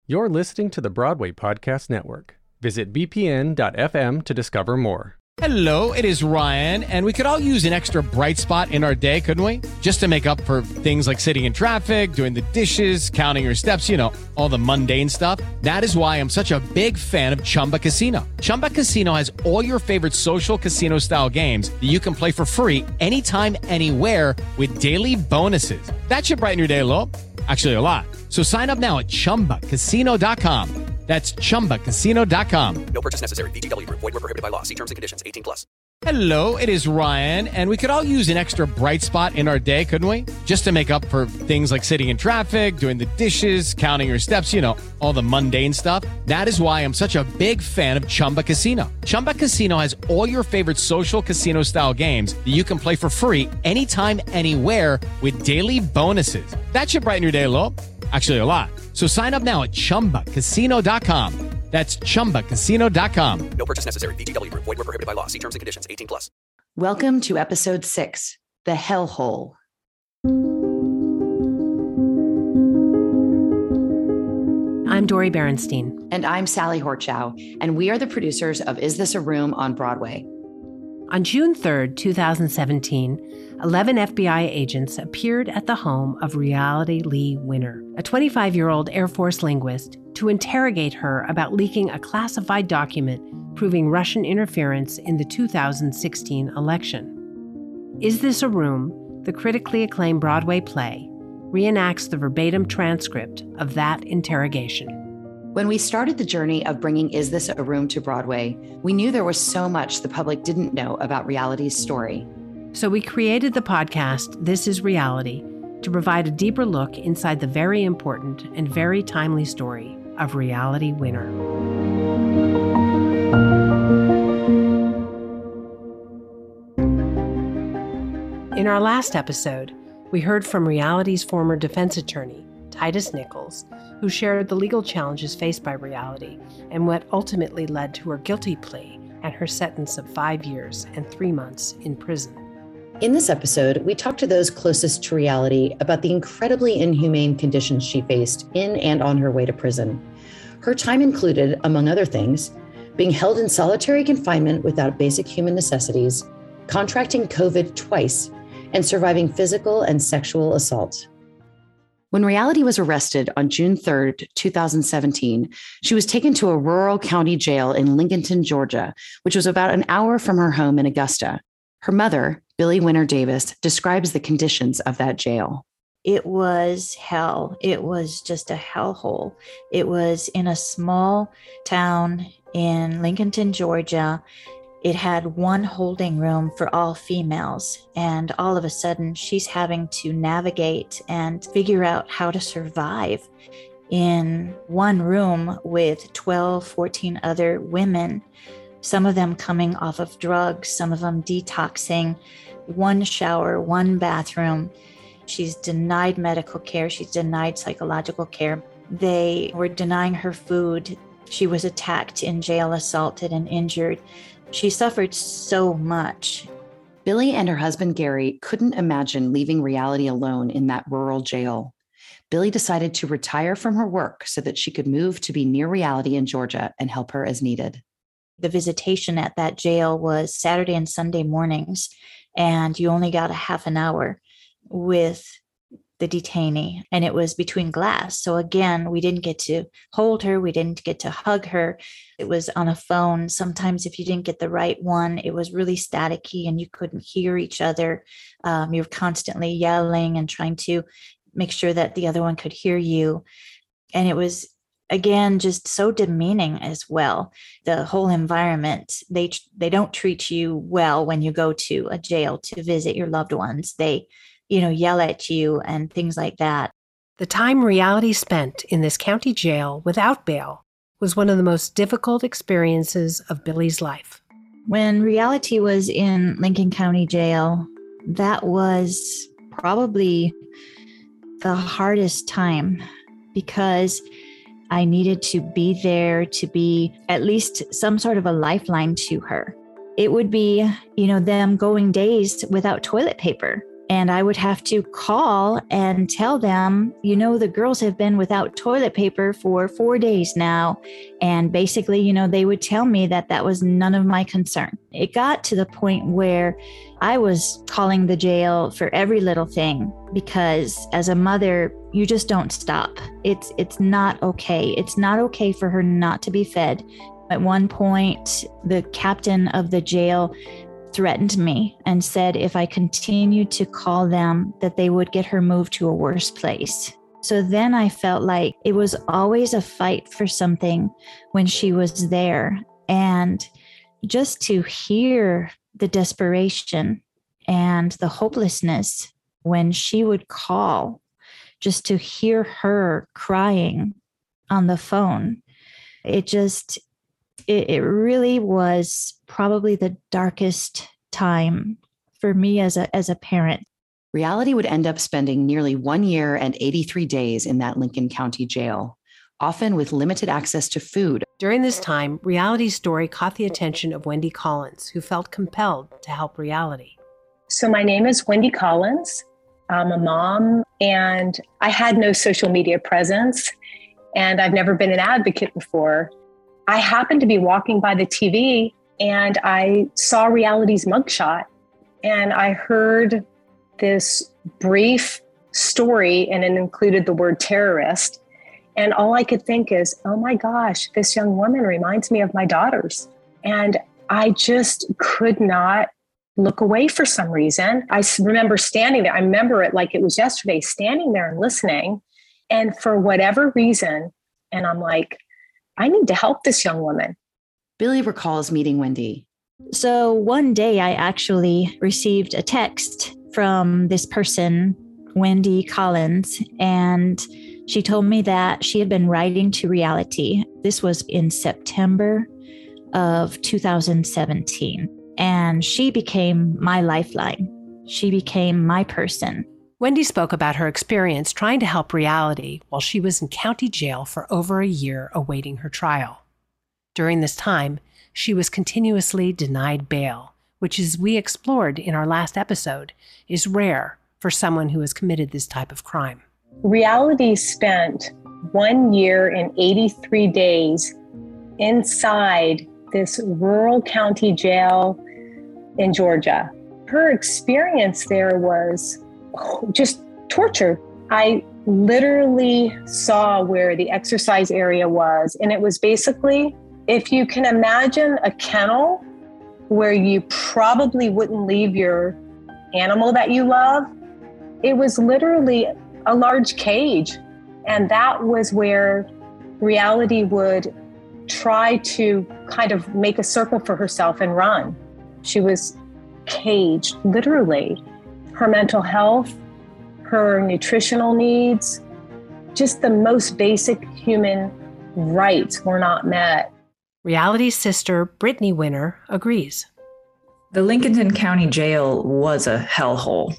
You're listening to the Broadway Podcast Network. Visit bpn.fm to discover more. Hello, it is Ryan, and we could all use an extra bright spot in our day, couldn't we? Just to make up for things like sitting in traffic, doing the dishes, counting your steps, you know, all the mundane stuff. That is why I'm such a big fan of Chumba Casino. Chumba Casino has all your favorite social casino-style games that you can play for free anytime, anywhere with daily bonuses. That should brighten your day a little. Actually, a lot. So sign up now at ChumbaCasino.com. That's ChumbaCasino.com. No purchase necessary. VGW Group. Void where prohibited by law. See terms and conditions. 18+. Hello, it is Ryan, and we could all use an extra bright spot in our day, couldn't we? Just to make up for things like sitting in traffic, doing the dishes, counting your steps, you know, all the mundane stuff. That is why I'm such a big fan of Chumba Casino. Chumba Casino has all your favorite social casino-style games that you can play for free anytime, anywhere with daily bonuses. That should brighten your day a little. Actually, a lot. So sign up now at ChumbaCasino.com. That's ChumbaCasino.com. No purchase necessary. VGW Group. Void where prohibited by law. See terms and conditions. 18+. Welcome to episode 6, The Hellhole. I'm Dori Berinstein. And I'm Sally Horchow, and we are the producers of Is This a Room on Broadway. On June 3rd, 2017, 11 FBI agents appeared at the home of Reality Lee Winner, a 25-year-old Air Force linguist, to interrogate her about leaking a classified document proving Russian interference in the 2016 election. Is This a Room, the critically acclaimed Broadway play, reenacts the verbatim transcript of that interrogation. When we started the journey of bringing Is This a Room to Broadway, we knew there was so much the public didn't know about Reality's story. So we created the podcast, This is Reality, to provide a deeper look inside the very important and very timely story of Reality Winner. In our last episode, we heard from Reality's former defense attorney, Titus Nichols, who shared the legal challenges faced by Reality and what ultimately led to her guilty plea and her sentence of 5 years and 3 months in prison. In this episode, we talked to those closest to Reality about the incredibly inhumane conditions she faced in and on her way to prison. Her time included, among other things, being held in solitary confinement without basic human necessities, contracting COVID twice, and surviving physical and sexual assault. When Reality was arrested on June 3rd, 2017, she was taken to a rural county jail in Lincolnton, Georgia, which was about an hour from her home in Augusta. Her mother, Billie Winner Davis, describes the conditions of that jail. It was hell. It was just a hellhole. It was in a small town in Lincolnton, Georgia. It had one holding room for all females, and all of a sudden she's having to navigate and figure out how to survive in one room with 12, 14 other women, some of them coming off of drugs, some of them detoxing, one shower, one bathroom. She's denied medical care. She's denied psychological care. They were denying her food. She was attacked in jail, assaulted and injured. She suffered so much. Billie and her husband, Gary, couldn't imagine leaving Reality alone in that rural jail. Billie decided to retire from her work so that she could move to be near Reality in Georgia and help her as needed. The visitation at that jail was Saturday and Sunday mornings, and you only got a half an hour with the detainee, and it was between glass. So again, we didn't get to hold her. We didn't get to hug her. It was on a phone. Sometimes if you didn't get the right one, it was really staticky and you couldn't hear each other. You were constantly yelling and trying to make sure that the other one could hear you. And it was, again, just so demeaning as well. The whole environment, they don't treat you well when you go to a jail to visit your loved ones. They yell at you and things like that. The time Reality spent in this county jail without bail was one of the most difficult experiences of Billie's life. When Reality was in Lincoln County Jail, that was probably the hardest time because I needed to be there to be at least some sort of a lifeline to her. It would be, them going days without toilet paper. And I would have to call and tell them, the girls have been without toilet paper for 4 days now. And basically, they would tell me that that was none of my concern. It got to the point where I was calling the jail for every little thing, because as a mother, you just don't stop. It's not okay. It's not okay for her not to be fed. At one point, the captain of the jail threatened me and said if I continued to call them, that they would get her moved to a worse place. So then I felt like it was always a fight for something when she was there. And just to hear the desperation and the hopelessness when she would call, just to hear her crying on the phone, it really was probably the darkest time for me as a parent. Reality would end up spending nearly 1 year and 83 days in that Lincoln County jail, often with limited access to food. During this time, Reality's story caught the attention of Wendy Collins, who felt compelled to help Reality. So my name is Wendy Collins. I'm a mom, and I had no social media presence, and I've never been an advocate before. I happened to be walking by the TV, and I saw Reality's mugshot, and I heard this brief story, and it included the word terrorist. And all I could think is, oh my gosh, this young woman reminds me of my daughters. And I just could not look away for some reason. I remember standing there. I remember it like it was yesterday, standing there and listening. And for whatever reason, and I'm like, I need to help this young woman. Billy recalls meeting Wendy. So one day I actually received a text from this person, Wendy Collins, and she told me that she had been writing to Reality. This was in September of 2017. And she became my lifeline. She became my person. Wendy spoke about her experience trying to help Reality while she was in county jail for over a year awaiting her trial. During this time, she was continuously denied bail, which, as we explored in our last episode, is rare for someone who has committed this type of crime. Reality spent 1 year and 83 days inside this rural county jail in Georgia. Her experience there was just torture. I literally saw where the exercise area was, and it was basically, if you can imagine a kennel where you probably wouldn't leave your animal that you love, it was literally a large cage. And that was where Reality would try to kind of make a circle for herself and run. She was caged, literally. Her mental health, her nutritional needs, just the most basic human rights were not met. Reality's sister, Brittany Winner, agrees. The Lincoln County Jail was a hellhole.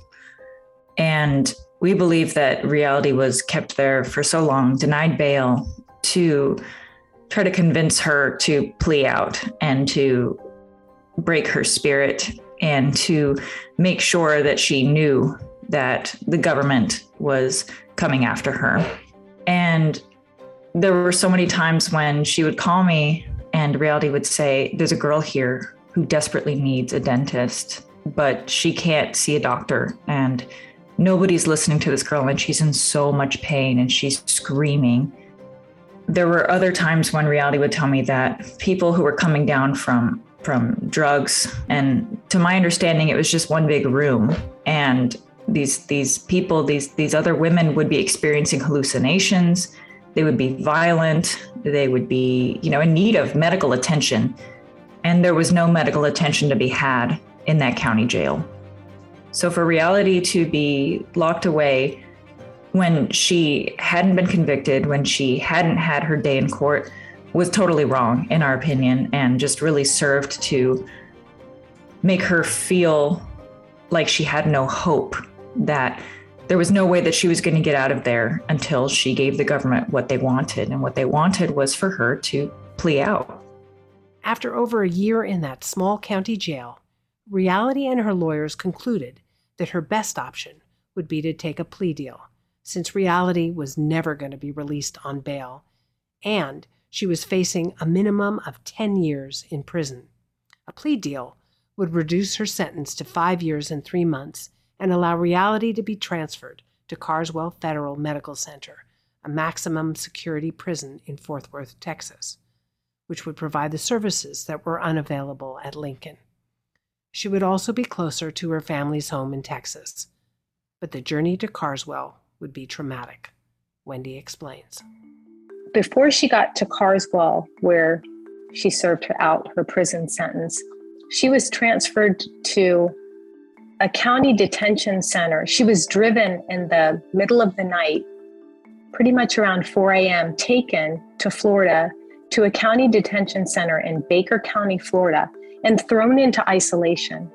And we believe that Reality was kept there for so long, denied bail, to try to convince her to plea out and to break her spirit and to make sure that she knew that the government was coming after her. And there were so many times when she would call me and Reality would say, there's a girl here who desperately needs a dentist, but she can't see a doctor, and nobody's listening to this girl, and she's in so much pain and she's screaming. There were other times when Reality would tell me that people who were coming down from drugs, and to my understanding, it was just one big room. And these people, these other women would be experiencing hallucinations. They would be violent. They would be, in need of medical attention. And there was no medical attention to be had in that county jail. So for Reality to be locked away when she hadn't been convicted, when she hadn't had her day in court, was totally wrong, in our opinion, and just really served to make her feel like she had no hope, that there was no way that she was going to get out of there until she gave the government what they wanted. And what they wanted was for her to plea out. After over a year in that small county jail, Reality and her lawyers concluded that her best option would be to take a plea deal, since Reality was never going to be released on bail, and she was facing a minimum of 10 years in prison. A plea deal would reduce her sentence to 5 years and 3 months and allow Reality to be transferred to Carswell Federal Medical Center, a maximum security prison in Fort Worth, Texas, which would provide the services that were unavailable at Lincoln. She would also be closer to her family's home in Texas. But the journey to Carswell would be traumatic. Wendy explains. Before she got to Carswell, where she served out her prison sentence, she was transferred to a county detention center. She was driven in the middle of the night, pretty much around 4 a.m., taken to Florida, to a county detention center in Baker County, Florida, and thrown into isolation.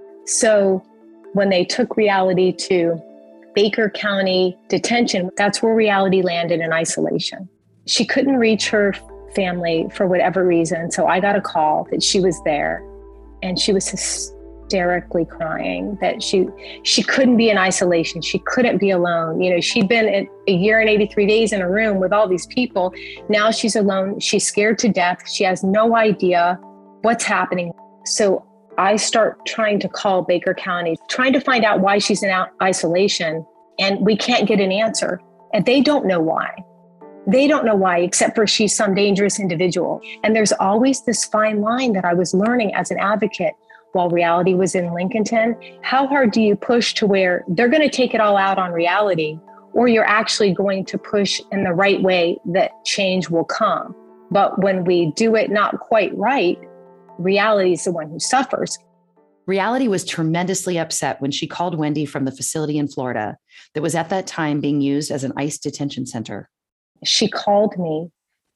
So when they took Reality to Baker County Detention, that's where Reality landed in isolation. She couldn't reach her family for whatever reason, so I got a call that she was there, and she was hysterically crying that she couldn't be in isolation. She couldn't be alone. You know, she'd been a year and 83 days in a room with all these people. Now she's alone. She's scared to death. She has no idea what's happening. So I start trying to call Baker County, trying to find out why she's in isolation, and we can't get an answer. And they don't know why. They don't know why, except for she's some dangerous individual. And there's always this fine line that I was learning as an advocate while Reality was in Lincolnton. How hard do you push to where they're going to take it all out on Reality, or you're actually going to push in the right way that change will come? But when we do it not quite right, Reality is the one who suffers. Reality was tremendously upset when she called Wendy from the facility in Florida that was at that time being used as an ICE detention center. She called me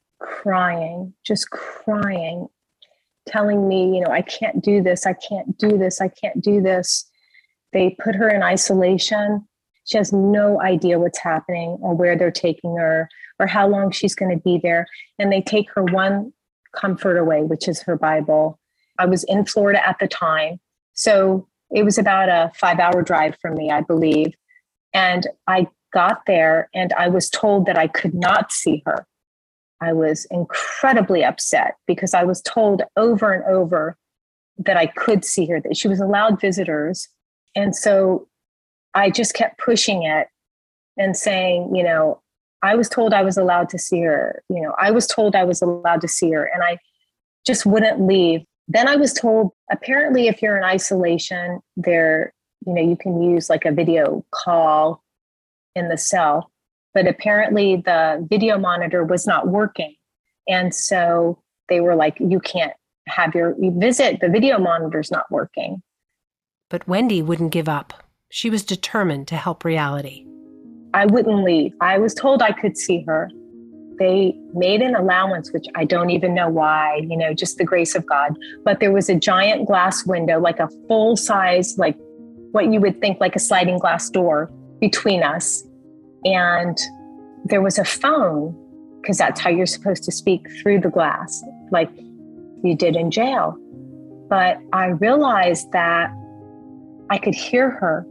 crying, just crying, telling me, you know, I can't do this. I can't do this. I can't do this. They put her in isolation. She has no idea what's happening or where they're taking her or how long she's going to be there. And they take her one comfort away, which is her Bible. I was in Florida at the time, so it was about a 5-hour drive from me, I believe. And I got there and I was told that I could not see her. I was incredibly upset because I was told over and over that I could see her, that she was allowed visitors. And so I just kept pushing it and saying, you know, I was told I was allowed to see her. You know, I was told I was allowed to see her, and I just wouldn't leave. Then I was told, apparently, if you're in isolation, there, you know, you can use like a video call in the cell, but apparently the video monitor was not working. And so they were like, you can't have your visit. The video monitor's not working. But Wendy wouldn't give up. She was determined to help Reality. I wouldn't leave. I was told I could see her. They made an allowance, which I don't even know why, you know, just the grace of God. But there was a giant glass window, like a full size, like what you would think like a sliding glass door between us. And there was a phone, because that's how you're supposed to speak through the glass, like you did in jail. But I realized that I could hear her.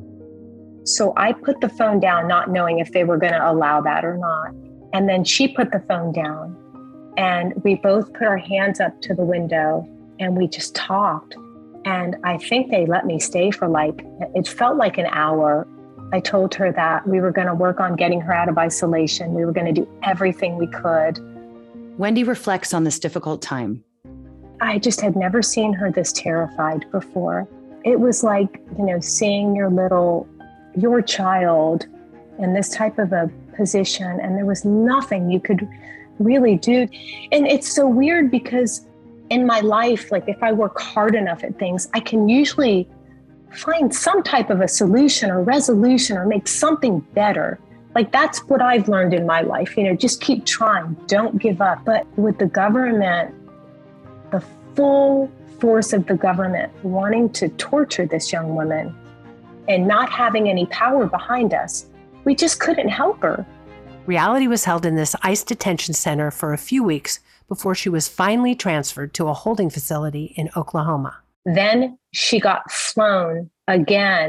So I put the phone down, not knowing if they were going to allow that or not. And then she put the phone down, and we both put our hands up to the window and we just talked. And I think they let me stay for it felt like an hour. I told her that we were going to work on getting her out of isolation. We were going to do everything we could. Wendy reflects on this difficult time. I just had never seen her this terrified before. It was like, you know, seeing your child in this type of a position, and there was nothing you could really do. And it's so weird because in my life, like if I work hard enough at things, I can usually find some type of a solution or resolution or make something better. Like that's what I've learned in my life, you know, just keep trying, don't give up. But with the government, the full force of the government wanting to torture this young woman and not having any power behind us, we just couldn't help her. Reality was held in this ICE detention center for a few weeks before she was finally transferred to a holding facility in Oklahoma. Then she got flown again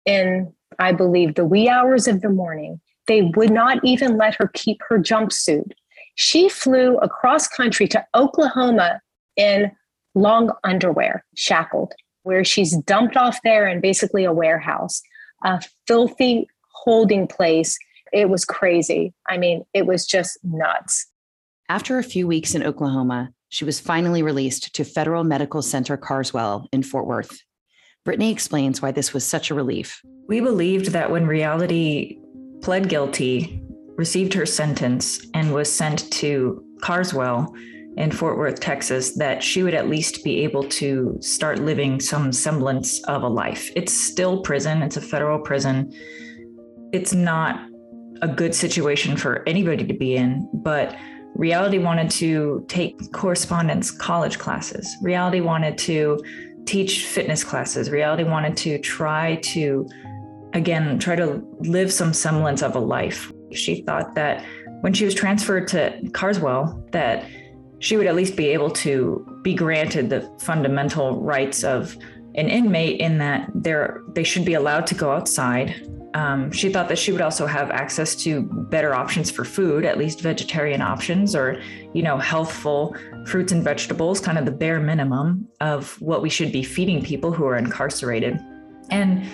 in, I believe, the wee hours of the morning. They would not even let her keep her jumpsuit. She flew across country to Oklahoma in long underwear, shackled, where she's dumped off there in basically a warehouse, a filthy holding place. It was crazy. I mean, it was just nuts. After a few weeks in Oklahoma, she was finally released to Federal Medical Center Carswell in Fort Worth. Brittany explains why this was such a relief. We believed that when Reality pled guilty, received her sentence, and was sent to Carswell in Fort Worth, Texas, that she would at least be able to start living some semblance of a life. It's still prison. It's a federal prison. It's not a good situation for anybody to be in, but Reality wanted to take correspondence college classes. Reality wanted to teach fitness classes. Reality wanted to try to live some semblance of a life. She thought that when she was transferred to Carswell, that she would at least be able to be granted the fundamental rights of an inmate in that they should be allowed to go outside. She thought that she would also have access to better options for food, at least vegetarian options, or, healthful fruits and vegetables, kind of the bare minimum of what we should be feeding people who are incarcerated. And,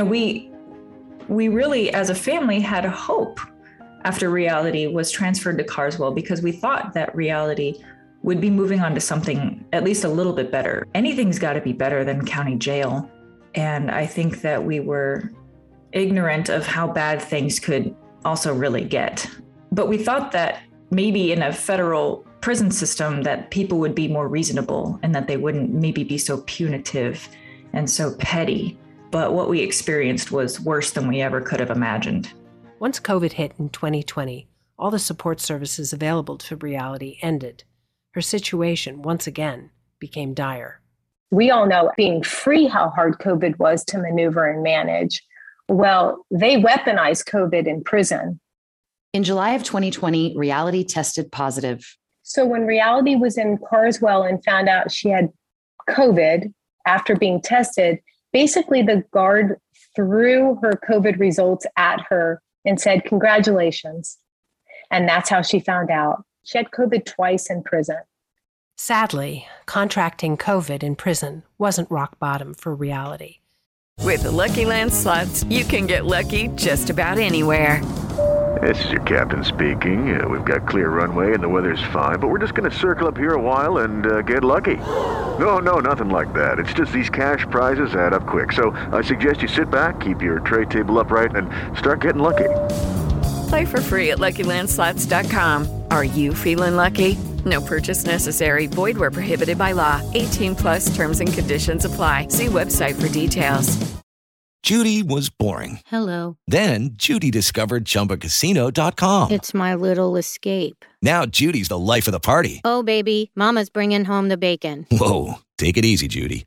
we really, as a family, had a hope after Reality was transferred to Carswell, because we thought that Reality would be moving on to something at least a little bit better. Anything's got to be better than county jail. And I think that we were ignorant of how bad things could also really get. But we thought that maybe in a federal prison system that people would be more reasonable and that they wouldn't maybe be so punitive and so petty. But what we experienced was worse than we ever could have imagined. Once COVID hit in 2020, all the support services available to Reality ended. Her situation, once again, became dire. We all know, being free, how hard COVID was to maneuver and manage. Well, they weaponized COVID in prison. In July of 2020, Reality tested positive. So when Reality was in Carswell and found out she had COVID after being tested, basically the guard threw her COVID results at her and said, "Congratulations." And that's how she found out. She had COVID twice in prison. Sadly, contracting COVID in prison wasn't rock bottom for Reality. With the Lucky Land Slots, you can get lucky just about anywhere. This is your captain speaking. We've got clear runway and the weather's fine, but we're just going to circle up here a while and get lucky. No, nothing like that. It's just these cash prizes add up quick. So I suggest you sit back, keep your tray table upright, and start getting lucky. Play for free at LuckyLandSlots.com. Are you feeling lucky? No purchase necessary. Void where prohibited by law. 18+ terms and conditions apply. See website for details. Judy was boring. Hello. Then Judy discovered ChumbaCasino.com. It's my little escape. Now Judy's the life of the party. Oh, baby, mama's bringing home the bacon. Whoa, take it easy, Judy.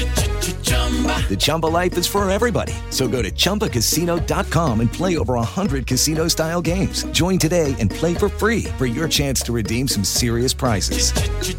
The Chumba life is for everybody. So go to ChumbaCasino.com and play over 100 casino-style games. Join today and play for free for your chance to redeem some serious prizes.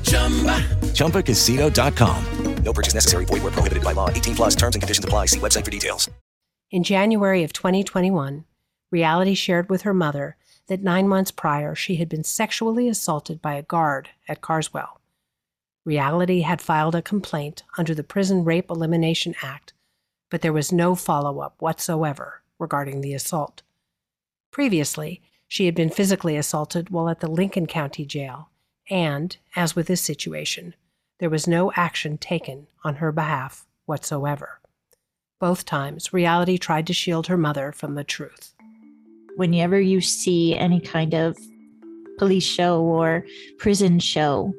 ChumbaCasino.com. No purchase necessary. Void where prohibited by law. 18+ terms and conditions apply. See website for details. In January of 2021, Reality shared with her mother that 9 months prior she had been sexually assaulted by a guard at Carswell. Reality had filed a complaint under the Prison Rape Elimination Act, but there was no follow-up whatsoever regarding the assault. Previously, she had been physically assaulted while at the Lincoln County Jail, and, as with this situation, there was no action taken on her behalf whatsoever. Both times, Reality tried to shield her mother from the truth. Whenever you see any kind of police show or prison show,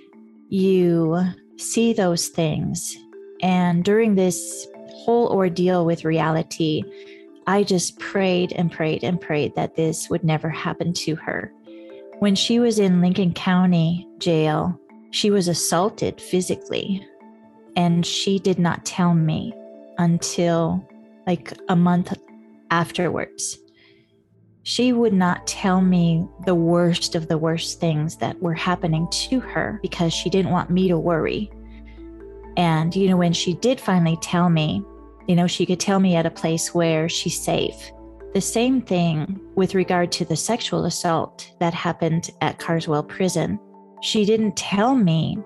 you see those things. And during this whole ordeal with Reality, I just prayed and prayed and prayed that this would never happen to her. When she was in Lincoln County Jail, she was assaulted physically, and she did not tell me until like a month afterwards. She would not tell me the worst of the worst things that were happening to her because she didn't want me to worry. And, when she did finally tell me, She could tell me at a place where she's safe. The same thing with regard to the sexual assault that happened at Carswell Prison. She didn't tell me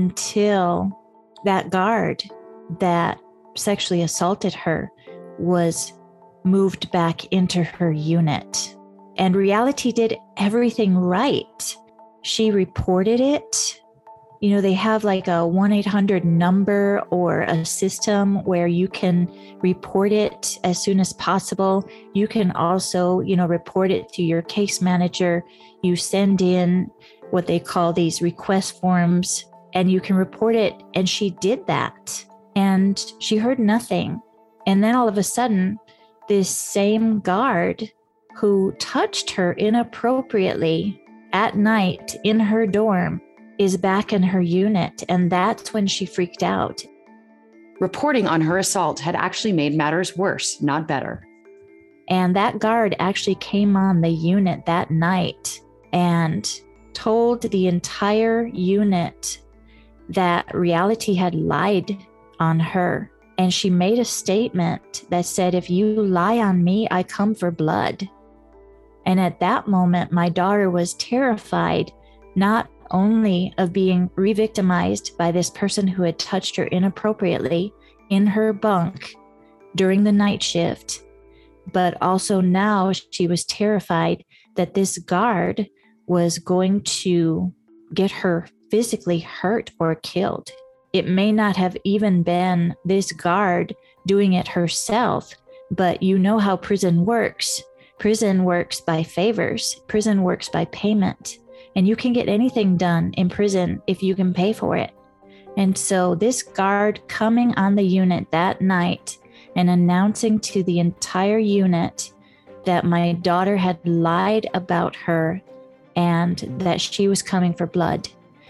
until that guard that sexually assaulted her was moved back into her unit. And Reality did everything right. She reported it. They have like a 1-800 number or a system where you can report it as soon as possible. You can also, report it to your case manager. You send in what they call these request forms and you can report it. And she did that and she heard nothing. And then all of a sudden, this same guard who touched her inappropriately at night in her dorm is back in her unit. And that's when she freaked out. Reporting on her assault had actually made matters worse, not better. And that guard actually came on the unit that night and told the entire unit that Reality had lied on her. And she made a statement that said, "If you lie on me, I come for blood." And at that moment, my daughter was terrified, not only of being re-victimized by this person who had touched her inappropriately in her bunk during the night shift, but also now she was terrified that this guard was going to get her physically hurt or killed. It may not have even been this guard doing it herself, but you know how prison works. Prison works by favors. Prison works by payment. And you can get anything done in prison if you can pay for it. And so this guard coming on the unit that night and announcing to the entire unit that my daughter had lied about her and that she was coming for blood,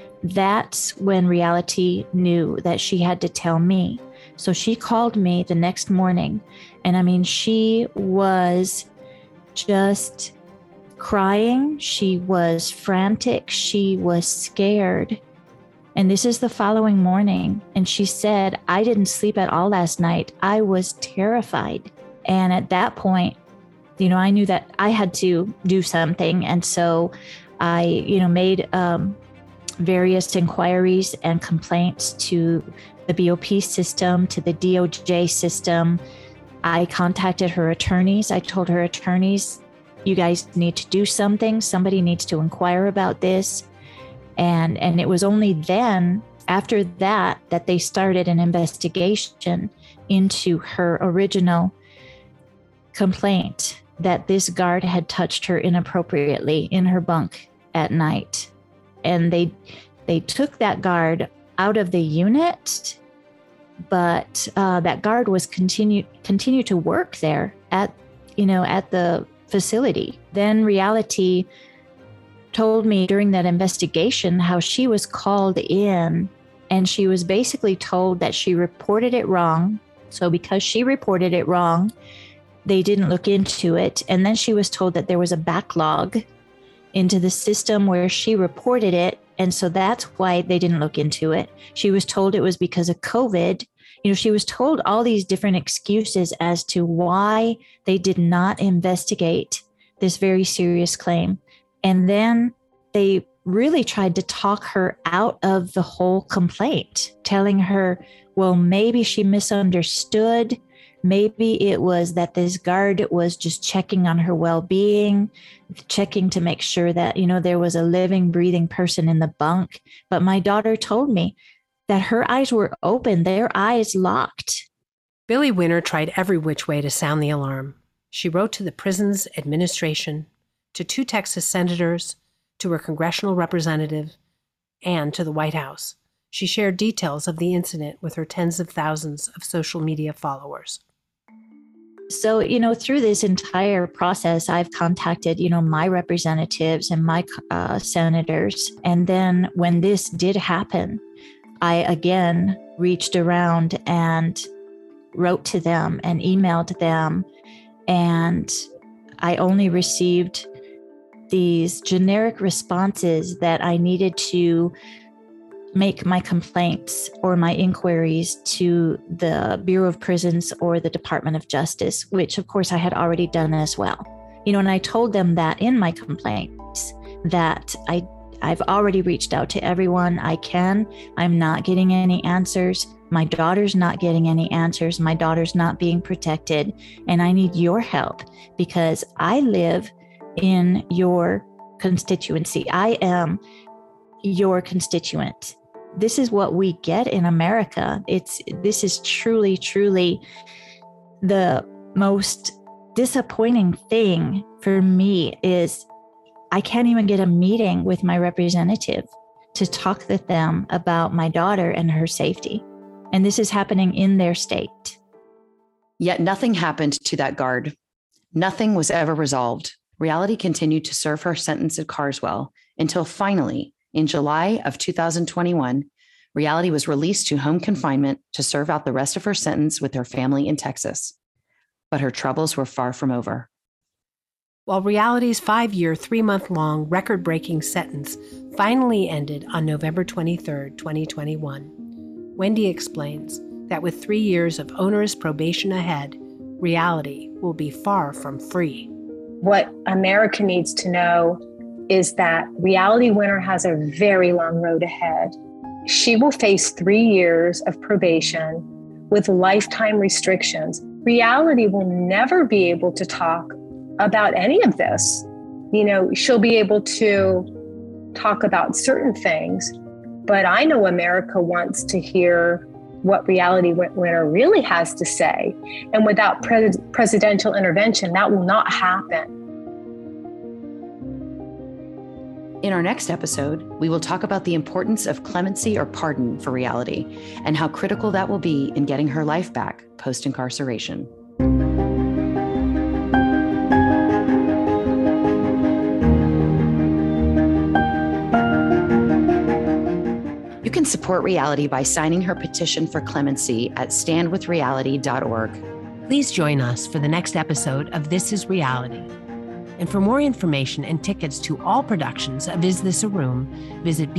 that's when Reality knew that she had to tell me. So she called me the next morning. And she was just crying. She was frantic. She was scared. And this is the following morning. And she said, "I didn't sleep at all last night. I was terrified." And at that point, I knew that I had to do something. And so I, made various inquiries and complaints to the BOP system, to the DOJ system. I contacted her attorneys. I told her attorneys, "You guys need to do something. Somebody needs to inquire about this." And it was only then, after that, that they started an investigation into her original complaint that this guard had touched her inappropriately in her bunk at night. And they took that guard out of the unit, but that guard was continue to work there at the facility. Then Reality told me during that investigation how she was called in and she was basically told that she reported it wrong. So because she reported it wrong, they didn't look into it. And then she was told that there was a backlog into the system where she reported it. And so that's why they didn't look into it. She was told it was because of COVID. She was told all these different excuses as to why they did not investigate this very serious claim. And then they really tried to talk her out of the whole complaint, telling her, well, maybe she misunderstood. Maybe it was that this guard was just checking on her well-being, checking to make sure that, there was a living, breathing person in the bunk. But my daughter told me that her eyes were open, their eyes locked. Billie Winner tried every which way to sound the alarm. She wrote to the prison's administration, to 2 Texas senators, to a congressional representative, and to the White House. She shared details of the incident with her tens of thousands of social media followers. So, through this entire process, I've contacted, my representatives and my senators. And then when this did happen, I again reached around and wrote to them and emailed them. And I only received these generic responses that I needed to make my complaints or my inquiries to the Bureau of Prisons or the Department of Justice, which of course I had already done as well. And I told them that in my complaints that I've already reached out to everyone I can. I'm not getting any answers. My daughter's not getting any answers. My daughter's not being protected. And I need your help because I live in your constituency. I am your constituent. This is what we get in America. This is truly, truly the most disappointing thing for me is I can't even get a meeting with my representative to talk with them about my daughter and her safety. And this is happening in their state. Yet nothing happened to that guard. Nothing was ever resolved. Reality continued to serve her sentence at Carswell until finally, in July of 2021, Reality was released to home confinement to serve out the rest of her sentence with her family in Texas. But her troubles were far from over. While Reality's 5-year, 3-month-long, record-breaking sentence finally ended on November 23, 2021, Wendy explains that with 3 years of onerous probation ahead, Reality will be far from free. What America needs to know is that Reality Winner has a very long road ahead. She will face 3 years of probation with lifetime restrictions. Reality will never be able to talk about any of this. She'll be able to talk about certain things, but I know America wants to hear what Reality Winner really has to say. And without presidential intervention, that will not happen. In our next episode, we will talk about the importance of clemency or pardon for Reality and how critical that will be in getting her life back post-incarceration. You can support Reality by signing her petition for clemency at standwithreality.org. Please join us for the next episode of This Is Reality. And for more information and tickets to all productions of Is This a Room, visit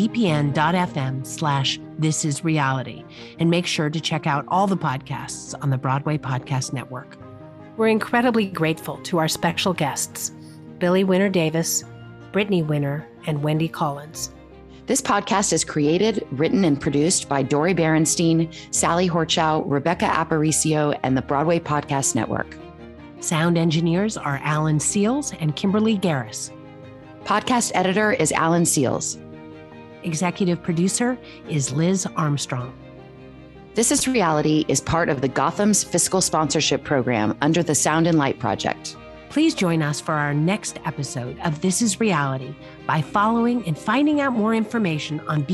bpn.fm/thisisreality and make sure to check out all the podcasts on the Broadway Podcast Network. We're incredibly grateful to our special guests, Billy Winner Davis, Brittany Winner, and Wendy Collins. This podcast is created, written, and produced by Dori Berenstein, Sally Horchow, Rebecca Aparicio, and the Broadway Podcast Network. Sound engineers are Alan Seals and Kimberly Garris. Podcast editor is Alan Seals. Executive producer is Liz Armstrong. This Is Reality is part of the Gotham's fiscal sponsorship program under the Sound and Light Project. Please join us for our next episode of This Is Reality by following and finding out more information on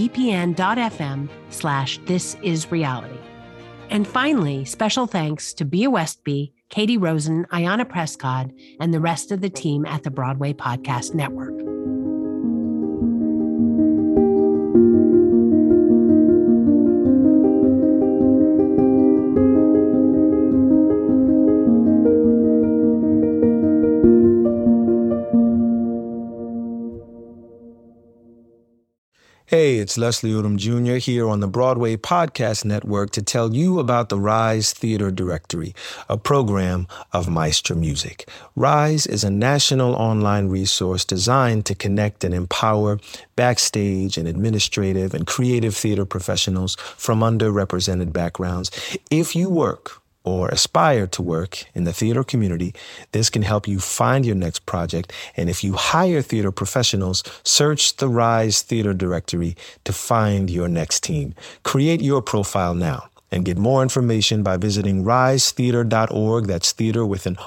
bpn.fm/thisisreality. And finally, special thanks to Bea Westby, Katie Rosen, Ayanna Prescott, and the rest of the team at the Broadway Podcast Network. Hey, it's Leslie Odom Jr. here on the Broadway Podcast Network to tell you about the Rise Theater Directory, a program of Maestra Music. Rise is a national online resource designed to connect and empower backstage and administrative and creative theater professionals from underrepresented backgrounds. If you work or aspire to work in the theater community, this can help you find your next project. And if you hire theater professionals, search the Rise Theater Directory to find your next team. Create your profile now and get more information by visiting risetheater.org. That's theater with an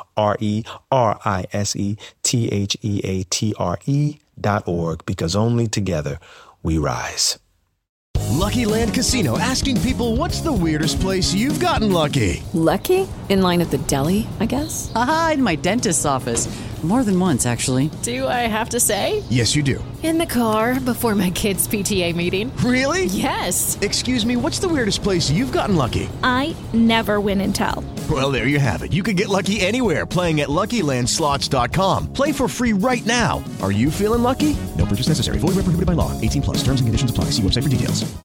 RISETHEATRE.org, because only together we rise. Lucky Land Casino, asking people, what's the weirdest place you've gotten lucky? Lucky? In line at the deli, I guess? Aha, in my dentist's office. More than once, actually. Do I have to say? Yes, you do. In the car before my kids' PTA meeting. Really? Yes. Excuse me, what's the weirdest place you've gotten lucky? I never win and tell. Well, there you have it. You can get lucky anywhere, playing at LuckyLandSlots.com. Play for free right now. Are you feeling lucky? No purchase necessary. Void where prohibited by law. 18+. Terms and conditions apply. See website for details.